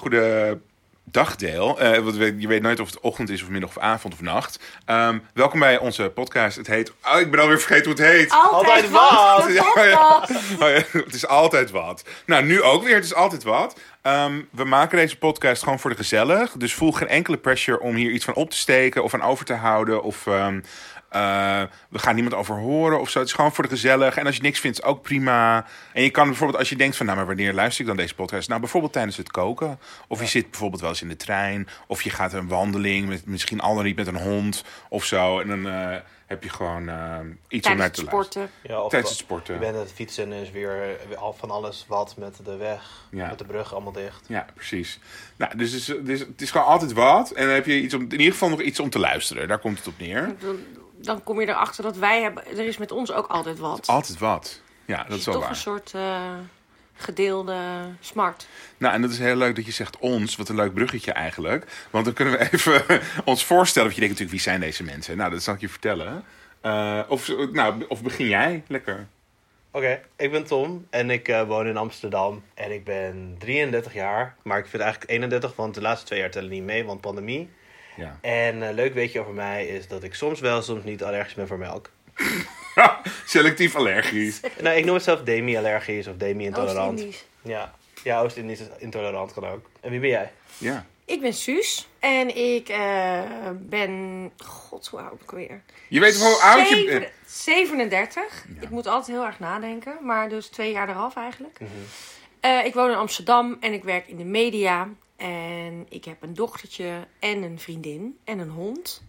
goede dagdeel. Want je weet nooit of het ochtend is of middag of avond of nacht. Welkom bij onze podcast. Het heet... Oh, ik ben alweer vergeten hoe het heet. Altijd wat! Het is altijd wat. Nou, nu ook weer. Het is altijd wat. We maken deze podcast gewoon voor de gezellig. Dus voel geen enkele pressure om hier iets van op te steken of aan over te houden. Of we gaan niemand over horen of zo. Het is gewoon voor de gezellig. En als je niks vindt, is ook prima. En je kan bijvoorbeeld, als je denkt van... nou, maar wanneer luister ik dan deze podcast? Nou, bijvoorbeeld tijdens het koken. Of je zit bijvoorbeeld wel eens in de trein. Of je gaat een wandeling, misschien al dan niet met een hond of zo. En dan heb je gewoon iets om naar te luisteren. Ja, tijdens het sporten. Je bent aan het fietsen en is weer al van alles wat met de weg, met de brug allemaal dicht. Ja, precies. Nou, dus het is gewoon altijd wat. En dan heb je in ieder geval nog iets om te luisteren. Daar komt het op neer. Dan kom je erachter dat wij hebben... Er is met ons ook altijd wat. Altijd wat. Ja, dat is wel toch waar. Een soort gedeelde smart. Nou, en dat is heel leuk dat je zegt ons. Wat een leuk bruggetje eigenlijk. Want dan kunnen we even ons voorstellen. Want je denkt natuurlijk, wie zijn deze mensen? Nou, dat zal ik je vertellen. Of begin jij? Lekker. Oké, ik ben Tom en ik woon in Amsterdam. En ik ben 33 jaar. Maar ik vind eigenlijk 31, want de laatste 2 jaar tellen niet mee, want pandemie. Ja. En een leuk weetje over mij is dat ik soms wel, soms niet allergisch ben voor melk. Selectief allergisch. Nou, ik noem het zelf demi-allergisch of demi-intolerant. Oost-Indisch. Ja, Oost-Indisch is intolerant kan ook. En wie ben jij? Ja. Ik ben Suus. En ik ben... God, hoe oud ben ik weer? Je weet hoe oud je bent. 37. Ja. Ik moet altijd heel erg nadenken. Maar dus 2 jaar eraf eigenlijk. Ik woon in Amsterdam en ik werk in de media. En ik heb een dochtertje en een vriendin en een hond.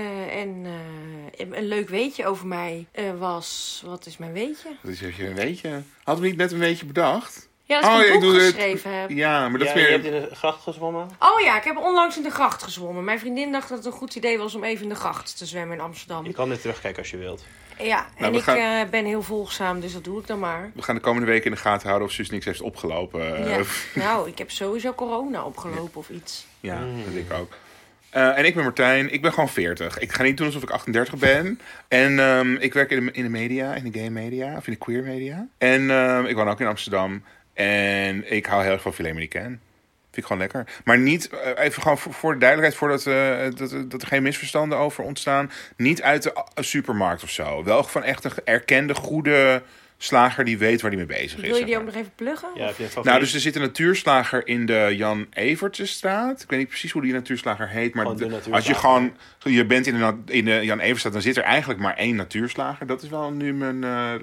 Een leuk weetje over mij was... Wat is mijn weetje? Wat is een weetje? Hadden we niet net een weetje bedacht? Ja, dat ik een boek geschreven heb. Ja, maar dat Ja, weer... je hebt in de gracht gezwommen? Oh ja, ik heb onlangs in de gracht gezwommen. Mijn vriendin dacht dat het een goed idee was om even in de gracht te zwemmen in Amsterdam. Je kan dit terugkijken als je wilt. Ja, Nou, en ik ben heel volgzaam, dus dat doe ik dan maar. We gaan de komende weken in de gaten houden of Suus niks heeft opgelopen. Ja. Nou, ik heb sowieso corona opgelopen of iets. Ja, dat ik ook. En ik ben Martijn. Ik ben gewoon 40. Ik ga niet doen alsof ik 38 ben. En ik werk in de media, in de gay media, of in de queer media. En ik woon ook in Amsterdam. En ik hou heel erg van filet mignon. Vind ik gewoon lekker. Maar niet, even gewoon voor de duidelijkheid, voordat dat er geen misverstanden over ontstaan. Niet uit de supermarkt of zo. Wel van echt een erkende, goede slager die weet waar hij mee bezig is. Wil je die ook nog even pluggen? Ja, heb je een favoriet? Nou, dus er zit een natuurslager in de Jan Evertsestraat. Ik weet niet precies hoe die natuurslager heet. Maar als je gewoon... Je bent in de Jan Evertstraat, dan zit er eigenlijk maar 1 natuurslager. Dat is wel nu mijn...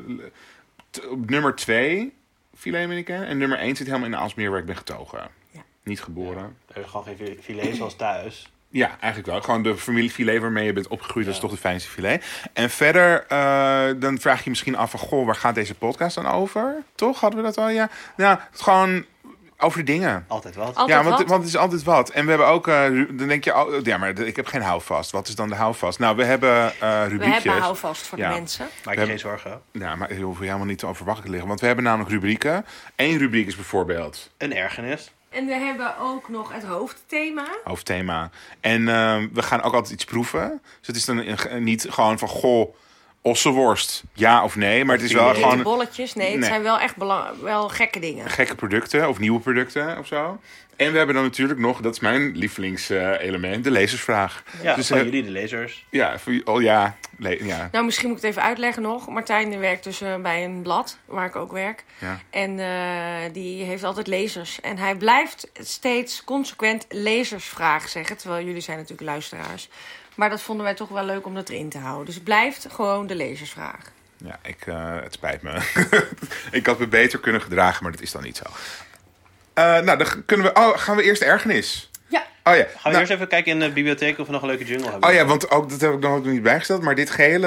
nummer 2, filet mignon. En nummer 1 zit helemaal in de Aalsmeer waar ik ben getogen. Ja. Niet geboren. Ja, er is gewoon geen filet zoals thuis. Ja, eigenlijk wel. Gewoon de familie filet waarmee je bent opgegroeid. Dat is toch de fijnste filet. En verder, dan vraag je misschien af van... Goh, waar gaat deze podcast dan over? Toch? Hadden we dat al? Ja. Ja, gewoon over de dingen. Altijd wat. Want het is altijd wat. En we hebben ook... dan denk je... Oh, ja, maar ik heb geen houvast. Wat is dan de houvast? Nou, we hebben rubriekjes. We hebben houvast voor de mensen. Maak je geen zorgen. Ja, maar je hoeft helemaal niet over wakker te liggen. Want we hebben namelijk rubrieken. 1 rubriek is bijvoorbeeld... Een ergernis. En we hebben ook nog het hoofdthema. En we gaan ook altijd iets proeven. Dus het is dan niet gewoon van... Goh, ossenworst, ja of nee. Maar het is wel gewoon... bolletjes, nee. Het zijn wel echt wel gekke dingen. Gekke producten of nieuwe producten of zo. En we hebben dan natuurlijk nog, dat is mijn lievelingselement, de lezersvraag. Ja, dus, van jullie, de lezers. Ja, ja. Nou, misschien moet ik het even uitleggen nog. Martijn werkt dus bij een blad, waar ik ook werk. Ja. En die heeft altijd lezers. En hij blijft steeds consequent lezersvraag zeggen. Terwijl jullie zijn natuurlijk luisteraars. Maar dat vonden wij toch wel leuk om dat erin te houden. Dus het blijft gewoon de lezersvraag. Ja, het spijt me. Ik had me beter kunnen gedragen, maar dat is dan niet zo. Nou, dan gaan we eerst ergernis. Ja. Oh ja. Gaan we eerst even kijken in de bibliotheek of we nog een leuke jungle hebben. Oh ja, want ook, dat heb ik nog niet bijgesteld. Maar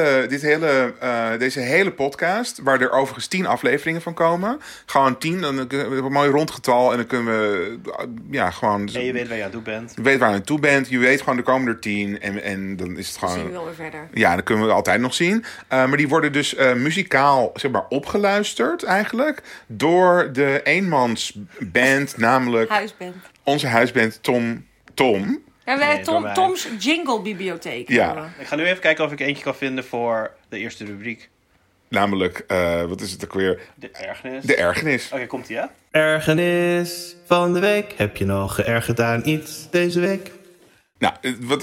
deze hele podcast, waar er overigens 10 afleveringen van komen. Gewoon 10, dan hebben we een mooi rondgetal. En dan kunnen we gewoon... En je weet waar je aan toe bent. Je weet waar je aan toe bent. Je weet gewoon, er komen er 10. En dan is het gewoon... Dan zien we wel weer verder. Ja, dat kunnen we altijd nog zien. Maar die worden dus muzikaal, zeg maar, opgeluisterd eigenlijk. Door de eenmansband, namelijk... Huisband. Onze huisband Tom. Ja, we hebben Tom's Jingle Bibliotheek. Ja. Ik ga nu even kijken of ik eentje kan vinden voor de eerste rubriek. Namelijk, wat is het ook weer? De ergernis. De ergernis. Oké, komt-ie, hè? Ergernis van de week. Heb je nog geërgerd aan iets deze week? Nou,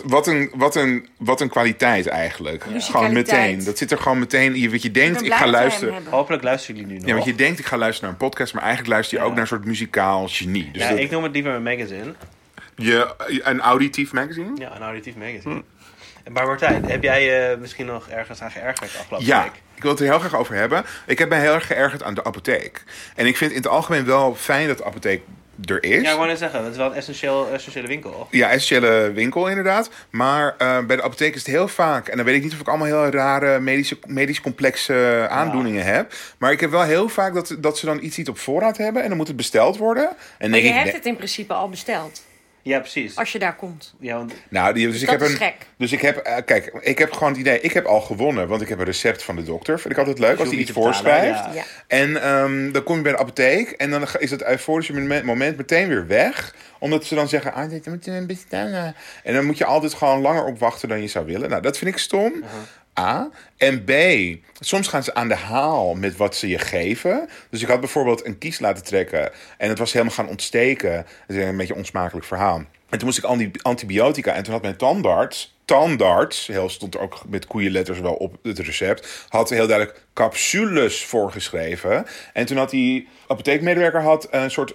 wat een kwaliteit eigenlijk. Gewoon Musicaliteit. meteen. Dat zit er gewoon meteen. Wat je denkt, ik ga luisteren. Hopelijk luisteren jullie nu nog. Ja, want je denkt, ik ga luisteren naar een podcast, maar eigenlijk luister je ook naar een soort muzikaal genie. Dus Ja, ik noem het liever een magazine. Een auditief magazine? Ja, een auditief magazine. Maar Martijn, heb jij misschien nog ergens aan geërgerd afgelopen Ja, week? ik wil het er heel graag over hebben. Ik heb mij heel erg geërgerd aan de apotheek. En ik vind in het algemeen wel fijn dat de apotheek er is. Ja, ik wou net zeggen, het is wel een essentiële winkel. Ja, essentiële winkel inderdaad. Maar bij de apotheek is het heel vaak... en dan weet ik niet of ik allemaal heel rare medisch complexe aandoeningen heb. Maar ik heb wel heel vaak dat ze dan iets op voorraad hebben... en dan moet het besteld worden. En Maar denk je ik, hebt het in principe al besteld. Ja, precies. Als je daar komt. Ja, want Nou, dus Dat is gek. Dus ik heb, kijk, ik heb gewoon het idee, ik heb al gewonnen, want ik heb een recept van de dokter. Vind ik altijd leuk als je hij iets hoeft niet te betalen, voorschrijft. ja. En dan kom je bij de apotheek en dan is het euforische moment meteen weer weg. Omdat ze dan zeggen, dit moet je bestellen. En dan moet je altijd gewoon langer op wachten dan je zou willen. Nou, dat vind ik stom. A. En B. Soms gaan ze aan de haal met wat ze je geven. Dus ik had bijvoorbeeld een kies laten trekken. En het was helemaal gaan ontsteken. Dat is een beetje een onsmakelijk verhaal. En toen moest ik antibiotica. En toen had mijn tandarts, heel stond er ook met koeienletters wel op het recept, had heel duidelijk capsules voorgeschreven. En toen had die apotheekmedewerker een soort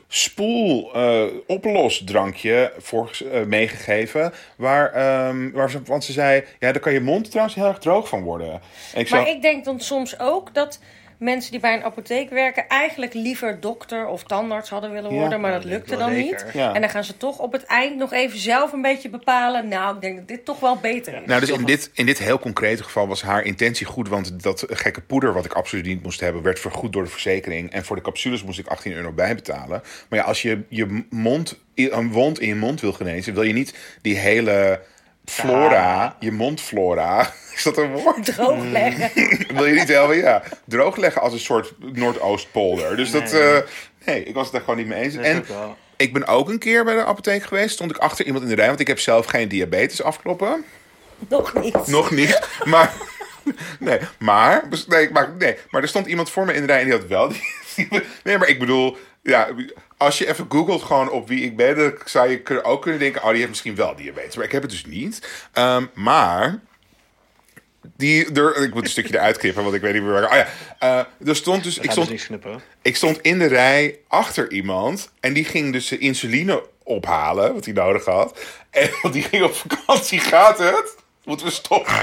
oplosdrankje meegegeven. Want ze zei, ja, daar kan je mond trouwens heel erg droog van worden. En Ik denk dan soms ook dat mensen die bij een apotheek werken eigenlijk liever dokter of tandarts hadden willen worden, maar dat lukte dan niet. Ja. En dan gaan ze toch op het eind nog even zelf een beetje bepalen. Nou, ik denk dat dit toch wel beter is. Nou, dus in dit heel concrete geval was haar intentie goed, want dat gekke poeder wat ik absoluut niet moest hebben, werd vergoed door de verzekering. En voor de capsules moest ik €18 bijbetalen. Maar ja, als je een wond in je mond wil genezen, wil je niet die hele flora, je mondflora, is dat een woord? Droogleggen. Wil je niet helemaal, droogleggen als een soort Noordoostpolder. Dus nee, ik was het daar gewoon niet mee eens. Dat En ook wel. ik ben ook een keer bij de apotheek geweest. Stond ik achter iemand in de rij, want ik heb zelf geen diabetes afkloppen. Nog niet. Nog niet, maar... Maar er stond iemand voor me in de rij en die had wel... Nee, maar ik bedoel... Ja, als je even googelt gewoon op wie ik ben... dan zou je ook kunnen denken... die heeft misschien wel diabetes. Maar ik heb het dus niet. Maar... ik moet een stukje eruit knippen, want ik weet niet meer waar... er stond dus... Ik stond in de rij achter iemand... en die ging dus de insuline ophalen... wat hij nodig had. En die ging op vakantie. Gaat het? Moeten we stoppen?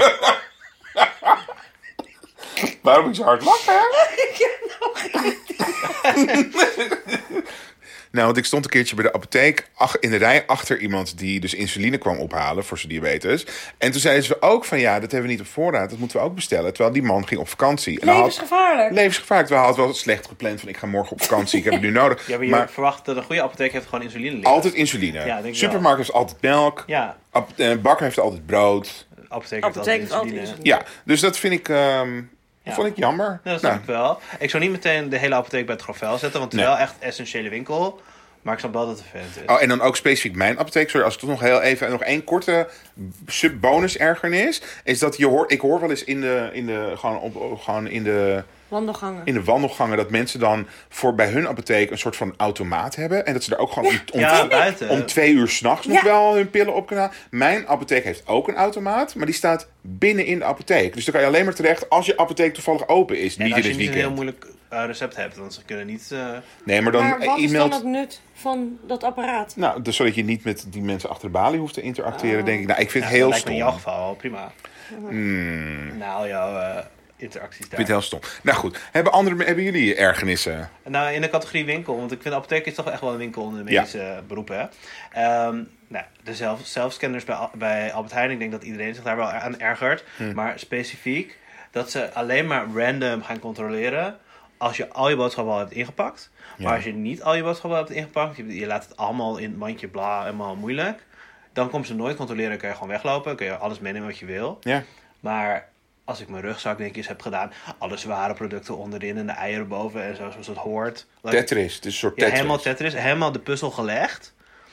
Waarom moet je zo hard lachen? Nou, want ik stond een keertje bij de apotheek in de rij achter iemand die dus insuline kwam ophalen voor zijn diabetes. En toen zeiden ze ook van ja, dat hebben we niet op voorraad, dat moeten we ook bestellen. Terwijl die man ging op vakantie. En Levensgevaarlijk. Levensgevaarlijk. Terwijl hij had wel slecht gepland van ik ga morgen op vakantie, ik heb het nu nodig. Ja, maar je verwacht dat een goede apotheek heeft gewoon insuline liggen. Altijd insuline. Ja, denk ik Supermarkt heeft altijd melk. Ja, Bakker heeft altijd brood. apotheek Apotheek heeft heeft altijd altijd insuline. Ja, dus dat vind ik... vond ik jammer. Ja, dat snap ik wel. Ik zou niet meteen de hele apotheek bij het grofvel zetten, want het is wel echt een essentiële winkel. Maar ik snap wel dat het vervelend is. Oh, en dan ook specifiek mijn apotheek. Sorry, als ik toch nog heel even... nog één korte bonus ergernis. Is dat ik hoor wel eens in de Wandelgangen. in de wandelgangen dat mensen dan bij hun apotheek een soort van automaat hebben. En dat ze daar ook gewoon buiten. om 2 uur 's nachts nog wel hun pillen op kunnen halen. Mijn apotheek heeft ook een automaat, maar die staat binnen in de apotheek. Dus dan kan je alleen maar terecht als je apotheek toevallig open is. En niet als in je het niet een weekend. heel moeilijk recept hebt, want ze kunnen niet... Nee, maar dan Maar wat is dan e-mailt... het nut van dat apparaat? Nou, dus zodat je niet met die mensen achter de balie hoeft te interacteren, denk ik. Nou, ik vind het heel dat lijkt me stom. in jouw geval wel prima. Nou, jouw interacties daar. Ik vind het heel stom. Nou goed, hebben jullie ergernissen? Nou, in de categorie winkel, want ik vind de apotheek is toch echt wel een winkel in de medische beroepen. Hè? De zelfscanners bij Albert Heijn, ik denk dat iedereen zich daar wel aan ergert. Maar specifiek dat ze alleen maar random gaan controleren als je al je boodschappen al hebt ingepakt. Ja. Maar als je niet al je boodschappen hebt ingepakt, je laat het allemaal in het mandje, bla, helemaal moeilijk. Dan komen ze nooit controleren, kun je gewoon weglopen, kun je alles meenemen wat je wil. Ja. Maar als ik mijn rugzak netjes heb gedaan, alle zware producten onderin en de eieren boven en zo, zoals het hoort. Tetris, het is een soort Ja, Tetris. helemaal Tetris, helemaal de puzzel gelegd.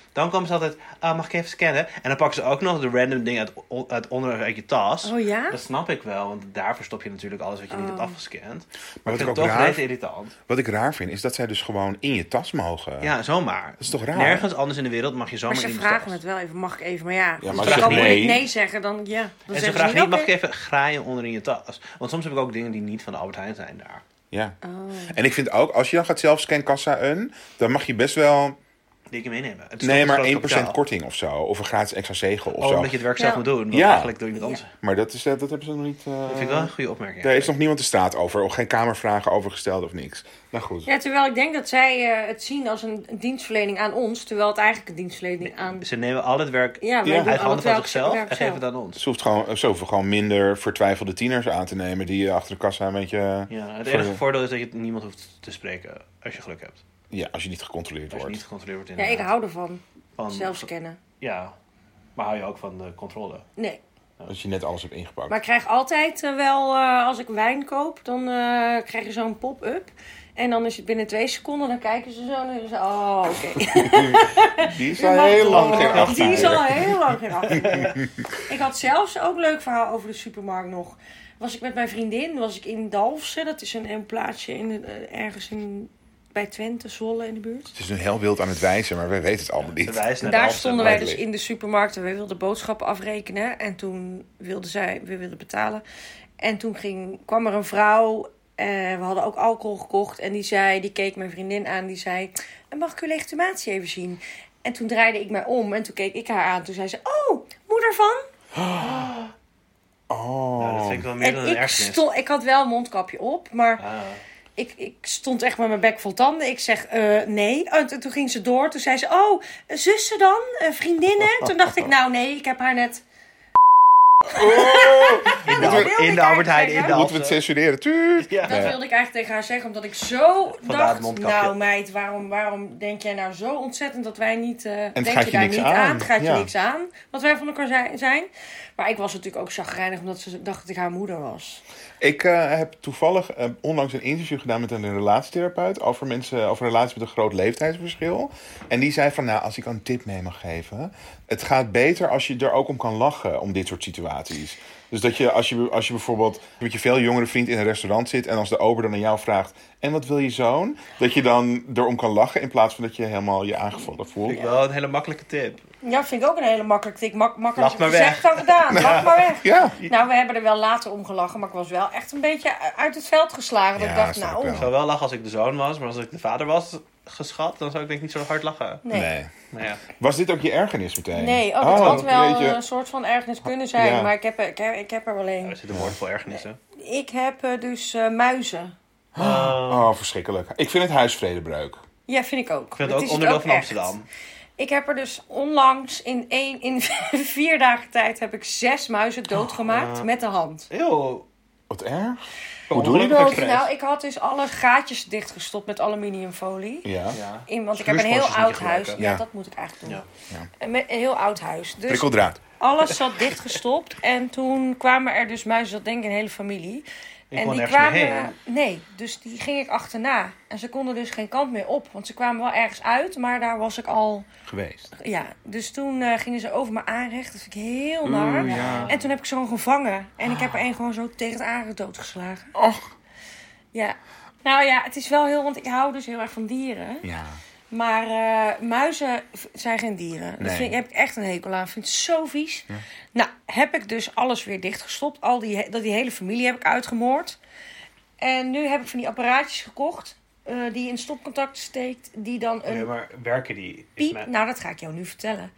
Dan komen ze altijd, mag ik even scannen? En dan pakken ze ook nog de random dingen uit je tas. Oh ja? Dat snap ik wel, want daar verstop je natuurlijk alles wat je niet hebt afgescand. Maar wat ik ik vind ook het toch raar- rete irritant. Wat ik raar vind, is dat zij dus gewoon in je tas mogen. Ja, zomaar. Dat is toch raar? Nergens anders in de wereld mag je Maar zomaar ze in de vragen tas. het wel even, mag ik even? Maar ja, maar als als je je kan zegt nee. nee- nee zeggen, dan ja. Dan En ze zeggen vragen niet, mag ik oké. even graaien onder in je tas? Want soms heb ik ook dingen die niet van de Albert Heijn zijn daar. Ja. Oh. En ik vind ook, als je dan gaat zelfscankassa dan mag je best wel... Die ik je meenemen. Het is Nee, toch maar een 1% groot kapitaal. korting of zo. Of een gratis extra zegel of zo. Omdat je het werk zelf Ja. moet doen. Want Ja. eigenlijk doe je het anders. Maar dat hebben ze nog niet... Dat vind ik wel een goede opmerking. Daar is nog niemand de staat over. Of geen kamervragen over gesteld of niks. Nou goed. Ja, terwijl ik denk dat zij het zien als een dienstverlening aan ons, terwijl het eigenlijk een dienstverlening aan... Ze nemen al het werk Ja, wij Ja. doen uit al handen het van werk zichzelf en zelf. geven het aan ons. Ze hoeven gewoon minder vertwijfelde tieners aan te nemen die je achter de kassa een beetje... Ja, het enige voordeel is dat je niemand hoeft te spreken als je geluk hebt. Ja, als je niet gecontroleerd Als je wordt. niet gecontroleerd wordt Ja, ik inderdaad. hou ervan. Van- Zelf scannen. Ja, maar hou je ook van de controle? Nee. Als je net alles hebt ingepakt. Maar ik krijg altijd wel, als ik wijn koop, dan krijg je zo'n pop-up. En dan is het binnen 2 seconden, dan kijken ze zo en dan zeggen ze, oh, oké. Die is al heel lang geen 18 Die is meer. al heel lang geen 18 meer. Ik had zelfs ook een leuk verhaal over de supermarkt nog. Was ik met mijn vriendin, was ik in Dalfsen. Dat is een plaatsje ergens bij Twente, Zwolle in de buurt. Het is een heel wild aan het wijzen, maar wij weten het allemaal Ze niet. wijzen naar Daar Dalfsen. stonden wij dus Blijkbaar. in de supermarkt en wij wilden boodschappen afrekenen. En toen we wilden betalen. En toen kwam er een vrouw, we hadden ook alcohol gekocht. En die keek mijn vriendin aan, die zei, mag ik uw legitimatie even zien? En toen draaide ik mij om en toen keek ik haar aan. Toen zei ze, oh, moeder van? Oh. Nou, dat vind ik wel meer dan een ergernis. Ik had wel een mondkapje op, maar... Ah. Ik stond echt met mijn bek vol tanden. Ik zeg, nee. Oh, toen ging ze door. Toen zei ze, oh, zussen dan? Vriendinnen? Toen dacht ik, nou nee, ik heb haar net... In de Albert Heijn, in zeggen? de Moeten we het censureren? Tuut. Ja. Dat wilde ik eigenlijk tegen haar zeggen, omdat ik zo Vandaar het dacht... mondkapje. Nou meid, waarom denk jij nou zo ontzettend dat wij niet... het denk gaat je je daar niks niet aan. Het gaat je Ja. niks aan, wat wij van elkaar zijn. Maar ik was natuurlijk ook chagrijnig, omdat ze dacht dat ik haar moeder was. Ik heb toevallig onlangs een interview gedaan met een relatietherapeut over relaties met een groot leeftijdsverschil. En die zei van, nou, als ik een tip mee mag geven, het gaat beter als je er ook om kan lachen om dit soort situaties. Dus dat je als je bijvoorbeeld met je veel jongere vriend in een restaurant zit en als de ober dan aan jou vraagt, en wat wil je zoon? Dat je dan erom kan lachen in plaats van dat je helemaal je aangevallen voelt. Vind ik wel een hele makkelijke tip. Ja, vind ik ook een hele makkelijke tik. Makkelijker Lach maar gezegd weg. dan gedaan. Lach maar weg. Ja. Nou, we hebben er wel later om gelachen, maar ik was wel echt een beetje uit het veld geslagen. Dat Ja, ik dacht, snap ik nou, wel. Ik zou wel lachen als ik de zoon was, maar als ik de vader was geschat, dan zou ik denk ik niet zo hard lachen. nee. Maar ja, Was dit ook je ergernis meteen? Nee, dat had wel jeetje. een soort van ergernis kunnen zijn, Ja. maar ik heb er wel er één. zit een woord vol ergernissen. Ik heb dus muizen. Oh, verschrikkelijk. Ik vind het huisvredebreuk. Ja, vind ik ook. Ik vind het Dat ook is onderdeel ook van echt. Amsterdam. Ik heb er dus onlangs in 4 dagen tijd heb ik 6 muizen doodgemaakt met de hand. Eeuw. Wat erg. Hoe doe je ongeluk dat? expres. Nou, ik had dus alle gaatjes dichtgestopt met aluminiumfolie. Ja. Ja. Want ik heb een heel Snoersponsjes moet oud je huis. gebruiken. Ja, Ja. dat moet ik eigenlijk doen. Ja. Een heel oud huis. Dus Prikkeldraad. alles zat dichtgestopt. En toen kwamen er dus muizen, dat denk ik een hele familie. kon En die nergens meer kwamen... Nee, dus die ging ik achterna. En ze konden dus geen kant meer op. Want ze kwamen wel ergens uit, maar daar was ik al... Geweest. Ja, dus toen gingen ze over me aanrecht. Dat vind ik heel naar. ja. En toen heb ik ze gewoon gevangen. En ik heb er één gewoon zo tegen het aanrecht doodgeslagen. Och. Ja. Nou ja, het is wel heel... Want ik hou dus heel erg van dieren. Ja. Maar muizen zijn geen dieren. Dat Nee. heb ik echt een hekel aan. Ik vind het zo vies. Ja. Nou, heb ik dus alles weer dichtgestopt. Die hele familie heb ik uitgemoord. En nu heb ik van die apparaatjes gekocht. Die je in stopcontact steekt. Die dan een Ja, maar werken die? Is piep... mijn- Nou, dat ga ik jou nu vertellen.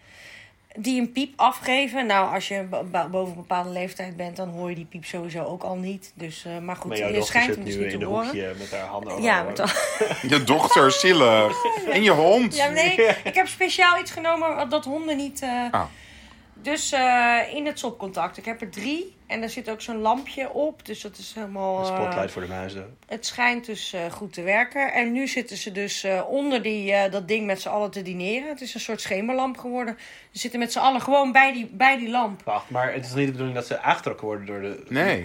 Die een piep afgeven. Nou, als je boven een bepaalde leeftijd bent, dan hoor je die piep sowieso ook al niet. Dus, maar goed, Maar jouw je dochter schijnt zit hem dus nu niet in te de horen. hoekje met haar handen over Ja, haar met oren. Je dochter, zielig. En je hond. Ja, nee, ik heb speciaal iets genomen dat honden niet... Ah. Dus in het stopcontact. Ik heb er 3. En daar zit ook zo'n lampje op. Dus dat is helemaal... Een spotlight voor de muizen. Het schijnt dus goed te werken. En nu zitten ze dus onder dat ding met z'n allen te dineren. Het is een soort schemerlamp geworden. Ze zitten met z'n allen gewoon bij die lamp. Wacht, maar het is niet de bedoeling dat ze aangetrokken worden door de...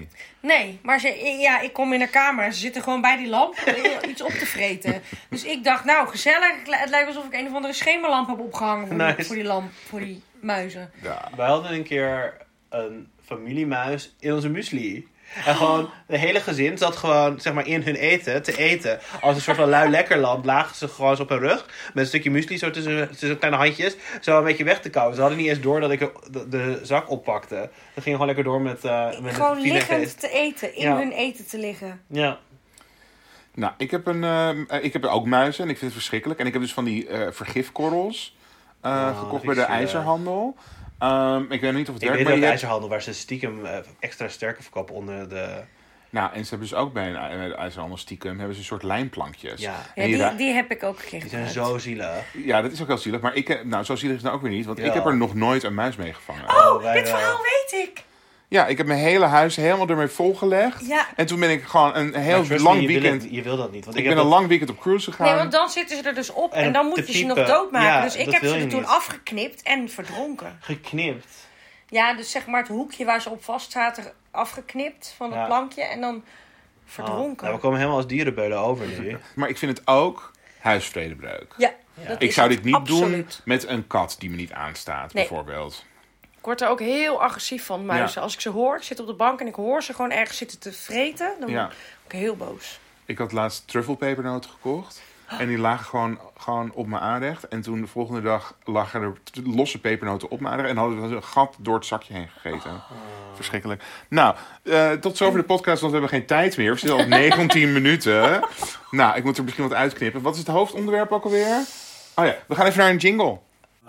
Nee, maar ik kom in haar kamer en ze zitten gewoon bij die lamp iets op te vreten. Dus ik dacht, nou gezellig. Het lijkt alsof ik een of andere schemerlamp heb opgehangen voor die lamp, voor die muizen. Ja. Wij hadden een keer een familiemuis in onze muesli. En gewoon, de hele gezin zat gewoon, zeg maar, in hun eten, te eten. Als een soort van lui lekkerland lagen ze gewoon eens op hun rug. Met een stukje muesli zo tussen kleine handjes. Zo een beetje weg te kauwen. Ze hadden niet eens door dat ik de zak oppakte. Dat ging gewoon lekker door met gewoon liggend te eten, in hun eten te liggen. Ja. Nou, ik heb ook muizen en ik vind het verschrikkelijk. En ik heb dus van die vergifkorrels gekocht bij de ijzerhandel. Ik weet niet of het werkt. Ik weet dat de ijzerhandel waar ze stiekem extra sterke verkopen onder de... Nou, en ze hebben dus ook bij de ijzerhandel stiekem hebben ze een soort lijnplankjes. Ja, die heb ik ook gekregen. Die zijn zo zielig. Ja, dat is ook heel zielig. Maar zo zielig is het nou ook weer niet. Want ik heb er nog nooit een muis mee gevangen. Dit verhaal weet ik. Ja, ik heb mijn hele huis helemaal ermee volgelegd. Ja. En toen ben ik gewoon een heel lang weekend... Je wil dat niet. Want ik ben een lang weekend op cruise gegaan. Nee, want dan zitten ze er dus op en dan moet je ze nog doodmaken. Ja, dus ik heb ze er toen afgeknipt en verdronken. Geknipt? Ja, dus zeg maar het hoekje waar ze op vast zaten afgeknipt van het plankje en dan verdronken. Nou, we komen helemaal als dierenbeulen over nu. Maar ik vind het ook huisvredebreuk. Ja. Ik zou dit niet doen met een kat die me niet aanstaat, bijvoorbeeld. Ik word er ook heel agressief van, muizen. Ja. Als ik ze hoor, ik zit op de bank en ik hoor ze gewoon ergens zitten te vreten, dan word ik heel boos. Ik had laatst truffelpepernoten gekocht. En die lagen gewoon op mijn aanrecht. En toen de volgende dag lagen er losse pepernoten op mijn aanrecht. En hadden we een gat door het zakje heen gegeten. Verschrikkelijk. Nou, tot zover de podcast, want we hebben geen tijd meer. We zitten al op 19 minuten. Nou, ik moet er misschien wat uitknippen. Wat is het hoofdonderwerp ook alweer? Oh ja, we gaan even naar een jingle.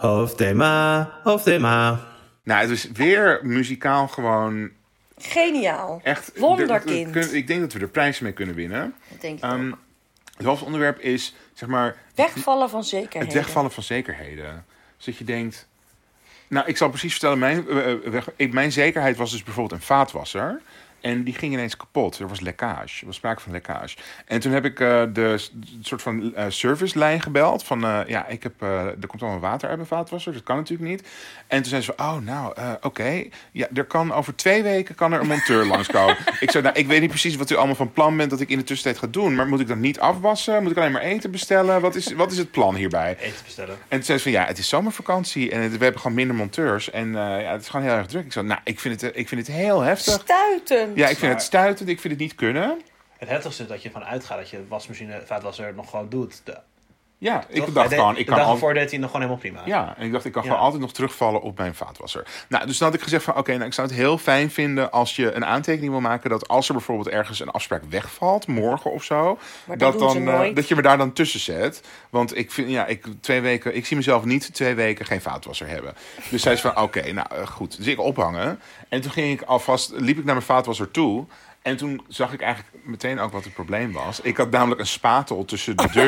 Hoofdthema. Nou, het is weer muzikaal gewoon... Geniaal. Echt. Wonderkind. Ik denk dat we er prijzen mee kunnen winnen. Dat denk ik ook. Het hoofdonderwerp is, zeg maar... Wegvallen van zekerheden. Het wegvallen van zekerheden. Dus dat je denkt... Nou, ik zal precies vertellen. Mijn zekerheid was dus bijvoorbeeld een vaatwasser. En die ging ineens kapot. Er was lekkage. Er was sprake van lekkage. En toen heb ik de soort van servicelijn gebeld. Van, er komt allemaal water uit mijn vaatwasser. Dat kan natuurlijk niet. En toen zei ze van, oké. Ja, over 2 weken kan er een monteur langskomen. Ik zei, ik weet niet precies wat u allemaal van plan bent dat ik in de tussentijd ga doen. Maar moet ik dan niet afwassen? Moet ik alleen maar eten bestellen? Wat is het plan hierbij? Eten bestellen. En toen zei ze van, het is zomervakantie. En we hebben gewoon minder monteurs. En het is gewoon heel erg druk. Ik zei, ik vind het heel heftig. Stuitend. Ja, ik vind het stuitend. Ik vind het niet kunnen. Het heftigste is dat je ervan uitgaat dat je wasmachine, vaatwasser nog gewoon doet. Ik dacht gewoon... De dag ervoor deed hij nog gewoon helemaal prima. Ja, en ik dacht, ik kan gewoon altijd nog terugvallen op mijn vaatwasser. Nou, dus dan had ik gezegd van, ik zou het heel fijn vinden als je een aantekening wil maken dat als er bijvoorbeeld ergens een afspraak wegvalt, morgen of zo, dat je me daar dan tussen zet. Want ik vind, 2 weken, ik zie mezelf niet 2 weken geen vaatwasser hebben. Dus zij zei van, goed. Dus ik ophangen. En toen liep ik naar mijn vaatwasser toe. En toen zag ik eigenlijk meteen ook wat het probleem was. Ik had namelijk een spatel tussen de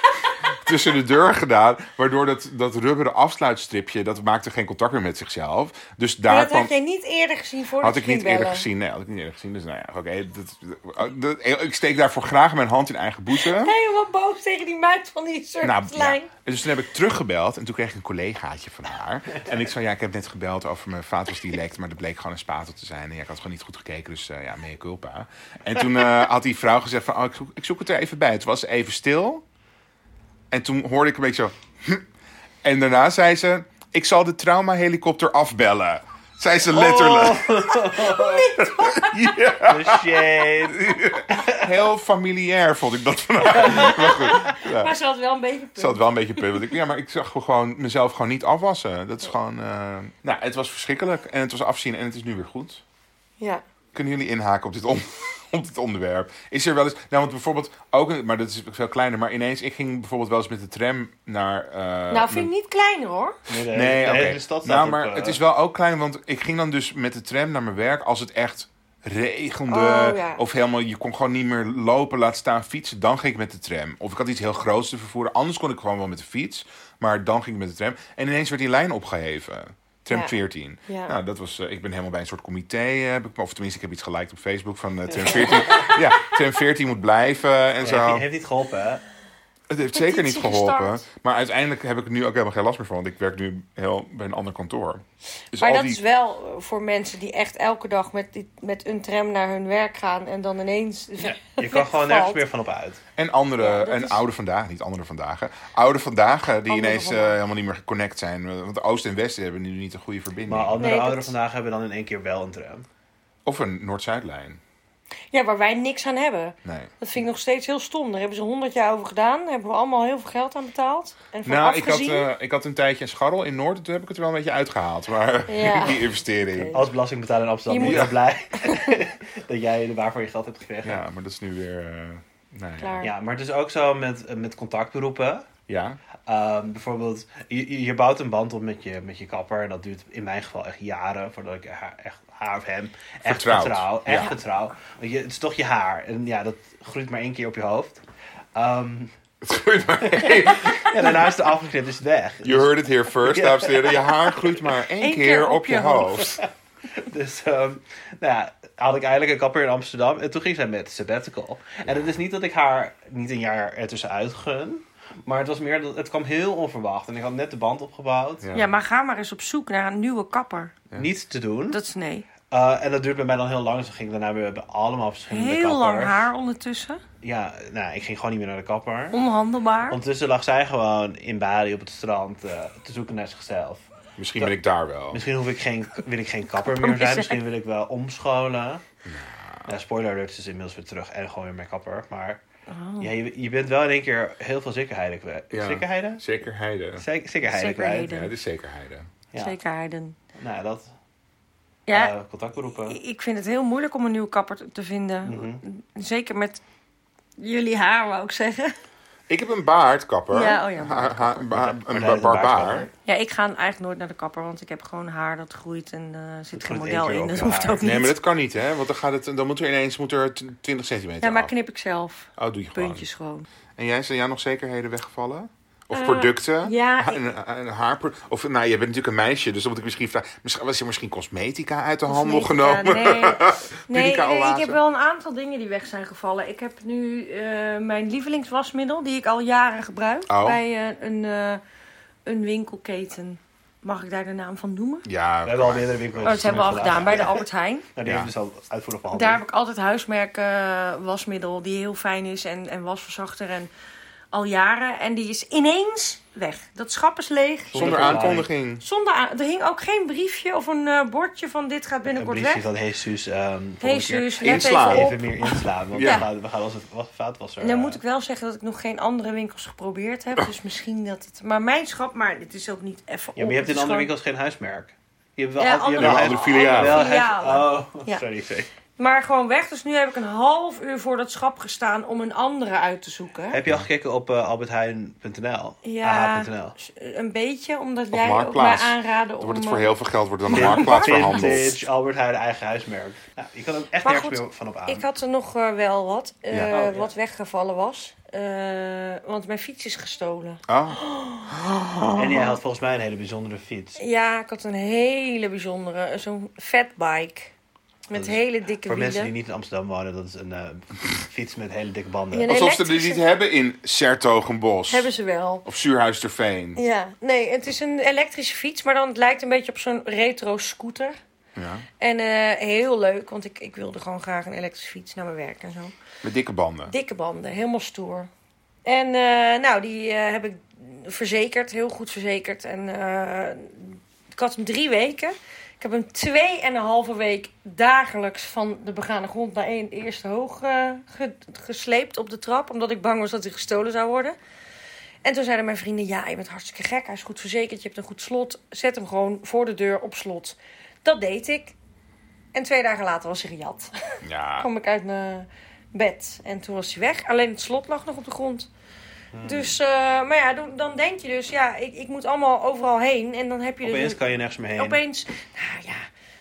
deur gedaan, waardoor dat rubberen afsluitstripje, dat maakte geen contact meer met zichzelf. Dus dat had jij niet eerder gezien voordat had ik niet eerder gezien. Nee, had ik niet eerder gezien. Dus ik steek daarvoor graag mijn hand in eigen boezem. Helemaal boos tegen die meid van die servicelijn. En dus toen heb ik teruggebeld en toen kreeg ik een collegaatje van haar. En ik zei, ik heb net gebeld over mijn vaatwas die lekte, maar dat bleek gewoon een spatel te zijn. En ik had gewoon niet goed gekeken, dus mea culpa. En toen had die vrouw gezegd van, ik zoek het er even bij. Toen was ze even stil. En toen hoorde ik een beetje zo... En daarna zei ze... Ik zal de traumahelikopter afbellen. Zei ze letterlijk. Ja. Shade. Heel familiair vond ik dat van haar. Maar goed. Maar ze had wel een beetje punt. Ze had wel een beetje punt. Maar ik zag mezelf gewoon niet afwassen. Dat is gewoon... het was verschrikkelijk. En het was afzien en het is nu weer goed. Ja. Kunnen jullie inhaken op dit onderwerp? Is er wel eens... Nou, want bijvoorbeeld ook... Maar dat is veel kleiner. Maar ineens... Ik ging bijvoorbeeld wel eens met de tram naar... vind ik niet kleiner, hoor. Nee, oké. Maar het is wel ook klein. Want ik ging dan dus met de tram naar mijn werk... Als het echt regende. Of helemaal... Je kon gewoon niet meer lopen, laat staan fietsen. Dan ging ik met de tram. Of ik had iets heel groots te vervoeren. Anders kon ik gewoon wel met de fiets. Maar dan ging ik met de tram. En ineens werd die lijn opgeheven. Tram Ja. 14. Ja. Nou, dat was, ik ben helemaal bij een soort comité. Of tenminste, ik heb iets geliked op Facebook van Tram 14. Ja, Tram 14 moet blijven en zo. Heeft niet geholpen, hè? Het heeft zeker niet Petitie geholpen. gestart. Maar uiteindelijk heb ik er nu ook helemaal geen last meer van. Want ik werk nu bij een ander kantoor. Dus Maar al dat die... is wel voor mensen die echt elke dag met een tram naar hun werk gaan en dan ineens. Je kan gewoon nergens meer van op uit. En andere, Ja, dat en is- oude vandaag, niet andere vandaag. Oude vandaag die Andere ineens vandaag. helemaal niet meer geconnect zijn. Want de Oost en Westen hebben nu niet een goede verbinding. Maar andere Nee, dat- ouderen vandaag hebben dan in één keer wel een tram. Of een Noord-Zuidlijn. Ja, waar wij niks aan hebben. Nee. Dat vind ik nog steeds heel stom. Daar hebben ze 100 jaar over gedaan. Daar hebben we allemaal heel veel geld aan betaald. En van Nou, afgezien. ik had een tijdje een scharrel in Noord. En toen heb ik het er wel een beetje uitgehaald. Maar Ja. die investering. Oké. Als belastingbetaler in Amsterdam Je ben moet- ik heel blij dat jij waarvoor je geld hebt gekregen. Ja, maar dat is nu weer... nou ja. Klaar. Ja, maar het is ook zo met contactberoepen. Ja. Bijvoorbeeld, je bouwt een band op met je kapper. En dat duurt in mijn geval echt jaren voordat ik haar of hem echt Vertrouwd. vertrouw. Echt Ja. vertrouw. Want het is toch je haar. En ja, dat groeit maar 1 keer op je hoofd. Het groeit maar Ja, daarna is het afgeknipt, is het weg. You heard it here first, dames en heren. Je haar groeit maar 1 Eén keer op je hoofd. Dus nou ja, had ik eigenlijk een kapper in Amsterdam. En toen ging zij met sabbatical. En het is niet dat ik haar niet een jaar ertussenuit gun. Maar het was meer dat het kwam heel onverwacht. En ik had net de band opgebouwd. Ja. Ja, maar ga maar eens op zoek naar een nieuwe kapper. Ja. Niets te doen. Dat is nee. En dat duurt bij mij dan heel lang. Dus dan ging ik daarna weer bij allemaal verschillende Heel kappers. lang haar ondertussen. Ja, nou, ik ging gewoon niet meer naar de kapper. Onhandelbaar. Ondertussen lag zij gewoon in Bali op het strand te zoeken naar zichzelf. Misschien ben ik daar wel. Misschien wil ik geen kapper Kapper meer zijn. zijn. Misschien wil ik wel omscholen. Ja, spoiler alert, ze is inmiddels weer terug en gewoon weer mijn kapper. Maar Oh. ja, je bent wel in één keer heel veel zekerheden kwijt. Ja. Zekerheden? Zekerheden. Zekerheden kwijt. Zekerheden. Ja, het is zekerheden. Ja. Zekerheden. Nou, dat. Ja, Contactberoepen. ik vind het heel moeilijk om een nieuwe kapper te vinden. Mhm. Zeker met jullie haar, wou ik zeggen. Ik heb een baardkapper. Ja, oh ja, Een Martijn heeft barbaar. baardkapper. Ja, ik ga eigenlijk nooit naar de kapper, want ik heb gewoon haar dat groeit en zit geen groeit één model keer in. op Dat je hoeft haar. ook niet. Nee, maar dat kan niet, hè? Want dan moet er ineens 20 centimeter Ja, maar af. knip ik zelf. Oh, doe je gewoon. Puntjes gewoon. En jij, zijn jij nog zekerheden weggevallen? Of producten? ja, Een of, nou, je bent natuurlijk een meisje, dus dan moet ik misschien vragen... Was er misschien cosmetica uit de handel Cosmetica, genomen? Nee, ik oase? heb wel een aantal dingen die weg zijn gevallen. Ik heb nu mijn lievelingswasmiddel, die ik al jaren gebruik. Oh. Bij een winkelketen. Mag ik daar de naam van noemen? Ja, We hebben al meerdere winkels. Oh, dat hebben we al gedaan bij de Albert Heijn. Nou, die Ja. hebben dus al uitvoerig behandeld. Daar heb ik altijd huismerk wasmiddel die heel fijn is en wasverzachter en al jaren. En die is ineens weg. Dat schap is leeg. zonder aankondiging. Er hing ook geen briefje of een bordje van dit gaat een binnenkort briefje weg. van Jesus. Jezus, let Inslaan. even op. Even meer inslaan. Want Ja. we gaan als het vaatwasser. En dan moet ik wel zeggen dat ik nog geen andere winkels geprobeerd heb. Dus misschien dat het... Maar mijn schap, maar dit is ook niet even Ja, maar je hebt in Het is andere gewoon- winkels geen huismerk. Je hebt wel Ja, altijd- je andere, hebt wel andere filialen. wel filialen. Oh, Ja. sorry. Maar gewoon weg. Dus nu heb ik een half uur voor dat schap gestaan om een andere uit te zoeken. Heb je al gekeken op albertheijn.nl? Ja, AH.nl. een beetje. Omdat Of jij ook mij Marktplaats. aanraadde Dan om... wordt het voor heel veel geld wordt dan een marktplaats verhandeld. Vintage, Albert Heijn, eigen huismerk. Nou, je kan ook echt Maar nergens goed, meer van op aan. Ik had er nog wel wat. Ja. Oh, ja. Wat weggevallen was. Want mijn fiets is gestolen. Oh, En jij had volgens mij een hele bijzondere fiets. Ja, ik had een hele bijzondere. Zo'n fatbike. Met Dat is hele dikke Voor mensen die wielen. niet in Amsterdam wonen, dat is een fiets met hele dikke banden. Ja, nee. alsof ze die elektrische- niet hebben in Sertogenbos. Hebben ze wel. Of Zuurhuisterveen. Ja, nee, het is een elektrische fiets, maar dan het lijkt een beetje op zo'n retro scooter. Ja. En heel leuk, want ik wilde gewoon graag een elektrische fiets naar mijn werk en zo. Met dikke banden. Dikke banden, helemaal stoer. En nou, die heb ik verzekerd, heel goed verzekerd. En ik had hem 3 weken. Ik heb hem 2,5 week dagelijks van de begane grond naar de eerste hoog gesleept op de trap. Omdat ik bang was dat hij gestolen zou worden. En toen zeiden mijn vrienden, ja, je bent hartstikke gek. Hij is goed verzekerd, je hebt een goed slot. Zet hem gewoon voor de deur op slot. Dat deed ik. En 2 dagen later was hij gejat. Ja. Kwam ik uit mijn bed en toen was hij weg. Alleen het slot lag nog op de grond. Dus, maar ja, dan denk je dus, ja, ik moet allemaal overal heen. En dan heb je Opeens dus kan je nergens meer heen. opeens, nou ja,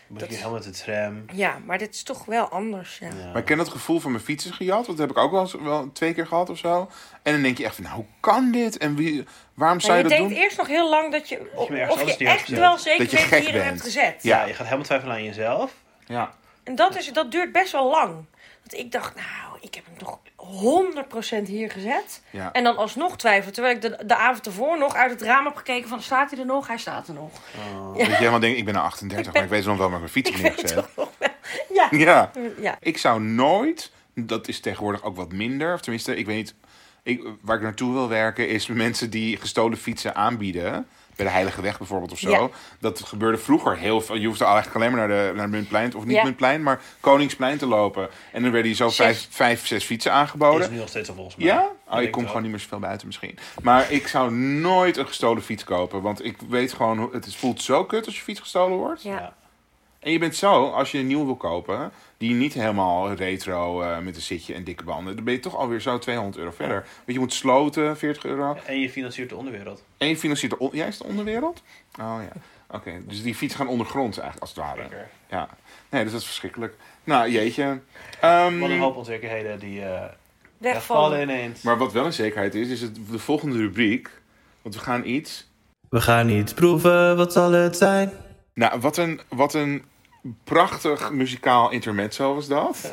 Moet je helemaal met de tram. Ja, maar dit is toch wel anders. Ja. Ja. Maar ik ken dat gevoel van mijn fietsen gejat. Dat heb ik ook wel 2 keer gehad of zo. En dan denk je echt van, nou, hoe kan dit? En waarom zou Maar je je dat denkt doen? eerst nog heel lang dat je... hem ergens Of anders je neer hebt echt gezet. wel zeker Dat je weet gek wie je hem bent. hebt gezet. Ja. Ja, je gaat helemaal twijfelen aan jezelf. Ja. En dat duurt best wel lang. Want ik dacht, nou, ik heb hem toch 100% hier gezet. Ja. En dan alsnog twijfelen. Terwijl ik de avond ervoor nog uit het raam heb gekeken van... Staat hij er nog? Hij staat er nog. Dat je helemaal denkt, ik ben nou 38, maar ik weet nog wel waar mijn fiets heb neergezet. Ja. Ja. Ja. Ik zou nooit, dat is tegenwoordig ook wat minder, of tenminste, ik weet niet, waar ik naartoe wil werken is mensen die gestolen fietsen aanbieden. Bij de Heilige Weg bijvoorbeeld of zo. Ja. Dat gebeurde vroeger heel veel. Je hoefde eigenlijk alleen maar naar het Muntplein, of niet Ja. Muntplein, maar Koningsplein te lopen. En dan werden je zo 6. 5, 6 fietsen Is aangeboden. nu nog steeds al volgens mij. Ja? Oh, denk ik kom het gewoon niet meer zoveel buiten misschien. Maar ik zou nooit een gestolen fiets kopen. Want ik weet gewoon, voelt zo kut als je fiets gestolen wordt. Ja. Ja. En je bent zo, als je een nieuw wil kopen, die niet helemaal retro met een zitje en dikke banden, dan ben je toch alweer zo €200 verder. Want je moet sloten, €40. En je financiert de onderwereld. En je financiert juist de onderwereld? Oh ja. Oké, dus die fietsen gaan ondergronds eigenlijk, als het ware. Zeker. Ja. Nee, dus dat is verschrikkelijk. Nou, jeetje. Wat een hoop onzekerheden die wegvallen Wegvallen. ineens. Maar wat wel een zekerheid is de volgende rubriek. Want we gaan iets... We gaan iets proeven, wat zal het zijn? Nou, wat een prachtig muzikaal intermezzo was dat.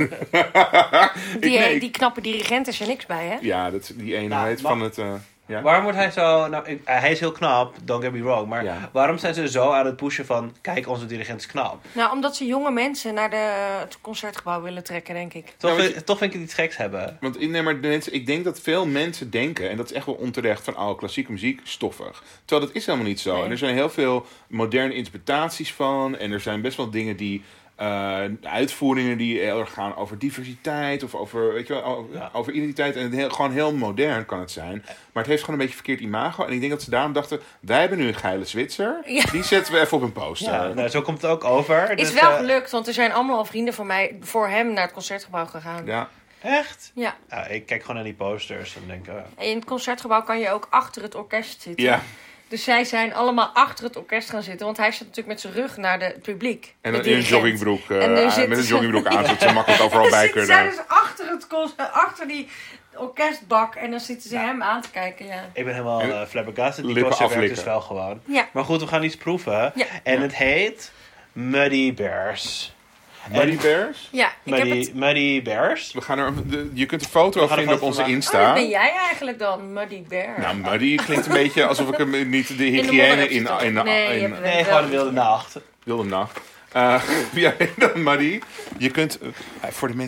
Die knappe dirigent is er niks bij, hè? Ja, die ene Nou, heet maar- van het... ja? Waarom wordt hij zo... Nou, hij is heel knap, don't get me wrong. Maar Ja. waarom zijn ze zo aan het pushen van... Kijk, onze dirigent is knap. Nou, omdat ze jonge mensen naar het concertgebouw willen trekken, denk ik. Toch, Ja, want je- toch vind ik het iets geks hebben. Want maar de mensen, ik denk dat veel mensen denken, en dat is echt wel onterecht, van klassieke muziek, stoffig. Terwijl dat is helemaal niet zo. Nee. En er zijn heel veel moderne interpretaties van. En er zijn best wel dingen die... uitvoeringen die heel erg gaan over diversiteit of over, weet je wel, over identiteit. En gewoon heel modern kan het zijn. Maar het heeft gewoon een beetje verkeerd imago. En ik denk dat ze daarom dachten, wij hebben nu een geile Zwitser. Ja. Die zetten we even op een poster. Ja, nou, zo komt het ook over. Is Dus, wel gelukt, want er zijn allemaal al vrienden van mij voor hem naar het concertgebouw gegaan. Ja. Echt? Ja. Ja, ik kijk gewoon naar die posters en denk... En in het concertgebouw kan je ook achter het orkest zitten. Ja. Dus zij zijn allemaal achter het orkest gaan zitten. Want hij zit natuurlijk met zijn rug naar het publiek. En de dan in een dirigent. joggingbroek, En nu zitten met een ze- joggingbroek aan, zodat ze makkelijk overal bij Dan zitten zij kunnen. dus achter die orkestbak. En dan zitten ze hem aan te kijken, ja. Ik ben helemaal flabbergasted. Die lippen poster werkt aflikken. dus wel gewoon. Ja. Maar goed, we gaan iets proeven. Ja. En het heet Muddy Bears. Muddy Bears? Ja, ik heb het... Muddy Bears. We gaan je kunt een foto We gaan er vinden op foto onze van maken. Insta. Oh, dat ben jij eigenlijk dan, Muddy Bear. Nou, Muddy klinkt een beetje alsof ik hem niet de de hygiëne modder heb in zitten. Nee, je hebt- Nee, wel gewoon een wilde nacht. wilde nacht. Ja, dan Muddy. Je kunt, voor de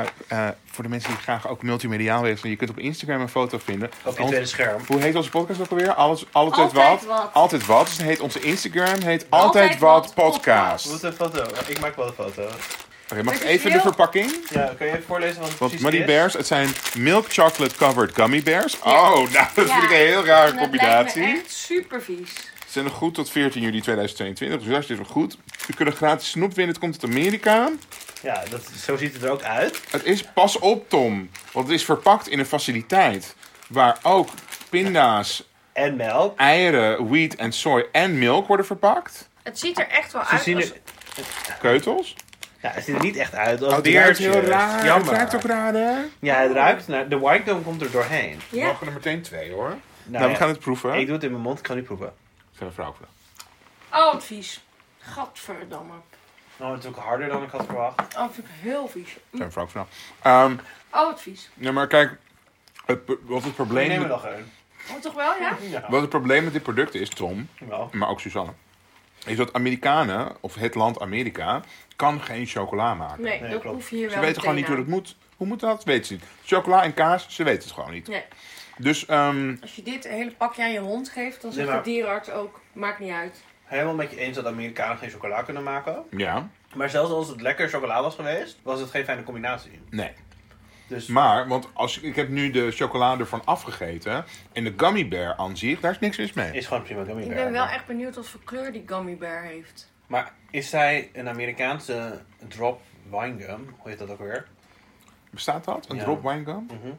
mensen die graag ook multimediaal willen zijn, je kunt op Instagram een foto vinden. Op je tweede scherm. Hoe heet onze podcast ook alweer? Altijd Altijd wat. wat. Altijd wat. Dus dan heet onze Instagram Altijd Altijd Wat Wat Podcast. We moeten een foto. Ik maak wel een foto. Oké, mag ik Het is even de heel- verpakking? Ja, kun je even voorlezen wat het Want precies Muddy is? Bears, het zijn milk chocolate covered gummy bears. Ja. Oh, nou, dat vind ik een heel rare En dat combinatie. lijkt me echt super vies. Ze zijn nog goed tot 14 juli 2022, dus dat is nog goed. U kunt gratis snoep winnen, het komt uit Amerika. Ja, zo ziet het er ook uit. Het is, pas op Tom, want het is verpakt in een faciliteit waar ook pinda's, En melk. eieren, wheat en soy en melk worden verpakt. Het ziet er echt wel Ze uit zien als... er, Keutels. ja, het ziet er niet echt uit als Oh, het ruikt beertjes. heel raar. Jammer. Het ruikt ook raar, hè? Ja, het ruikt. Nou, de winegum komt er doorheen. We Ja. mogen er meteen 2, hoor. Nou, Nou, we ja, gaan het proeven. Ik doe het in mijn mond, ik ga niet proeven. Zijn een vrouw. Oh, wat vies. Gadverdamme. Nou, het is ook harder dan ik had verwacht. Oh, dat vind ik heel vies. Zijn een vrouw. Oh, wat vies. Ja, maar kijk, wat het Ik probleem... neem er nog een. Oh, toch wel, ja? Ja. Wat het probleem met dit product is, Tom, Wel. maar ook Suzanne, is dat Amerikanen, of het land Amerika, kan geen chocola maken. Nee, Nee, dat klopt. hoef je hier wel Ze weten gewoon niet hoe meteen dat moet. Hoe moet dat? Weten ze niet. Chocola en kaas, ze weten het gewoon niet. aan. Nee. Dus, Als je dit hele pakje aan je hond geeft, dan zegt Nee, maar- de dierenarts ook, maakt niet uit. Helemaal met je eens dat Amerikanen geen chocola kunnen maken. ja, Maar zelfs als het lekker chocola was geweest, was het geen fijne combinatie. nee. Dus Maar, want ik heb nu de chocolade ervan afgegeten. En de gummy bear aan zich, daar is niks mis mee. is gewoon prima gummy Ik bear. ben wel echt benieuwd wat voor kleur die gummy bear heeft. Maar is zij een Amerikaanse drop winegum? Hoe heet dat ook weer? Bestaat dat? Een Ja. drop wine gum? Mhm.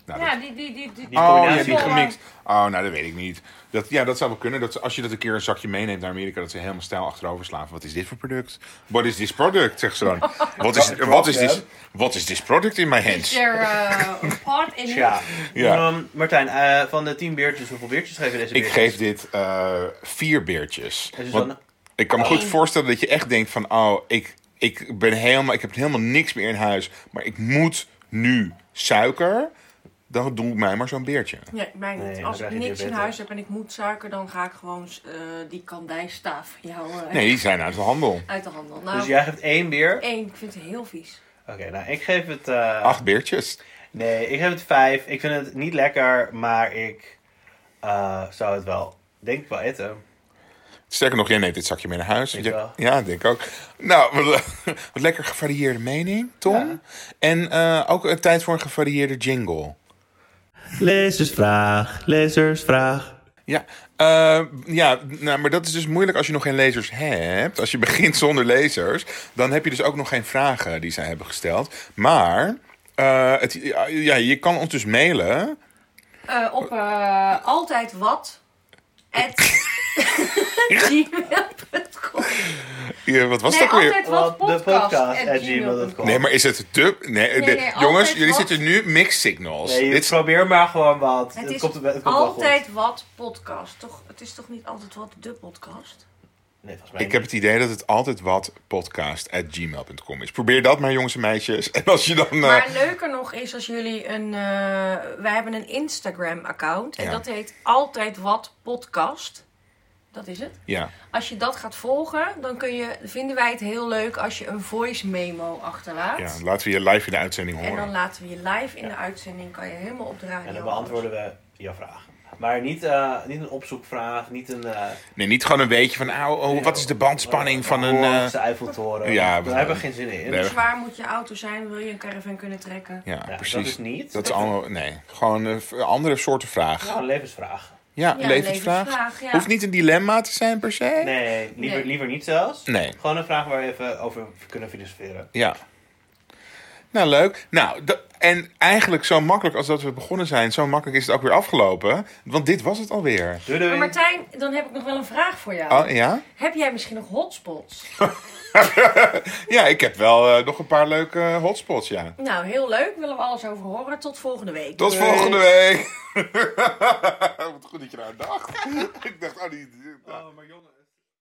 Nou, Ja, dat- die Oh, ja, combinatie. die gemixt. Oh, nou, dat weet ik niet. Dat zou wel kunnen. Dat als je dat een keer een zakje meeneemt naar Amerika, dat ze helemaal stijl achterover slaan. Wat is dit voor product? What is this product? Zegt ze dan. What is this product in my is hands? er een pot in Tja. Ja. Martijn, van de 10 beertjes, hoeveel beertjes geef je deze Ik beertjes? geef dit 4 beertjes. En dus Want dan- ik kan me goed Eén. voorstellen dat je echt denkt van... ik heb helemaal niks meer in huis. Maar ik moet nu suiker. Dan doe ik mij maar zo'n beertje. Ja, mij niet. Nee, dan Als ik krijg je niks in diabetes. huis heb en ik moet suiker, dan ga ik gewoon die kandijstaaf van jou Nee, die zijn uit de handel. uit de handel. Nou, Dus jij geeft 1 beer? 1, ik vind het heel vies. Oké, nou ik geef het... 8 beertjes. Nee, ik geef het 5. Ik vind het niet lekker, maar ik zou het wel, denk ik wel eten. Sterker nog, jij neemt dit zakje mee naar huis. Ik wel. Ja, denk ik ook. Nou, wat lekker gevarieerde mening, Tom. Ja. En ook tijd voor een gevarieerde jingle. Lezersvraag. Ja, nou, maar dat is dus moeilijk als je nog geen lezers hebt. Als je begint zonder lezers, dan heb je dus ook nog geen vragen die zij hebben gesteld. Maar je kan ons dus mailen. Op altijd wat. @gmail.com. Ja, wat was Nee, dat ook weer? altijd wat Wat, de podcast podcast@gmail.com. Nee, maar is het de... Nee, nee, jongens, altijd jullie wat. zitten nu mixed signals. Nee, Dit is- probeer maar gewoon wat. Het is komt wel goed. altijd wat podcast. Toch, het is toch niet altijd wat de podcast? Nee, volgens mij Ik heb het idee dat het altijd wat podcast@gmail.com is. Probeer dat maar, jongens en meisjes. En als je dan... Maar leuker nog is als jullie wij hebben een Instagram-account. En Ja. dat heet altijd wat podcast. Dat is het. ja. Als je dat gaat volgen, dan vinden wij het heel leuk als je een voice memo achterlaat. Ja, laten we je live in de uitzending En dan horen. laten we je live in de uitzending, kan je helemaal op de radio. En dan beantwoorden we jouw vraag. Maar niet een opzoekvraag, niet een... Nee, niet gewoon een weetje van... wat is de bandspanning van een... Hoornse Eiffeltoren. ja, Daar hebben we geen zin in. Nee. Hoe zwaar moet je auto zijn? Wil je een caravan kunnen trekken? Ja, Ja, precies. dat is niet. Dat is allemaal... Nee, gewoon andere soorten vraag. Ja, een levensvraag. Ja, Ja, levensvraag. levensvraag, ja. Hoeft niet een dilemma te zijn per se. Nee, Nee. liever niet zelfs. Nee. Gewoon een vraag waar we even over kunnen filosoferen. Ja. Nou, leuk. Nou, en eigenlijk zo makkelijk als dat we begonnen zijn, zo makkelijk is het ook weer afgelopen. Want dit was het alweer. Doei doei. Maar Martijn, dan heb ik nog wel een vraag voor jou. Oh, ja? Heb jij misschien nog hotspots? Ja, ik heb wel nog een paar leuke hotspots, ja. Nou, heel leuk. Willen we alles over horen. Tot volgende week. Tot Doei. volgende week. Wat goed dat je nou dacht. Ik dacht, oh, die... Oh, maar jongen.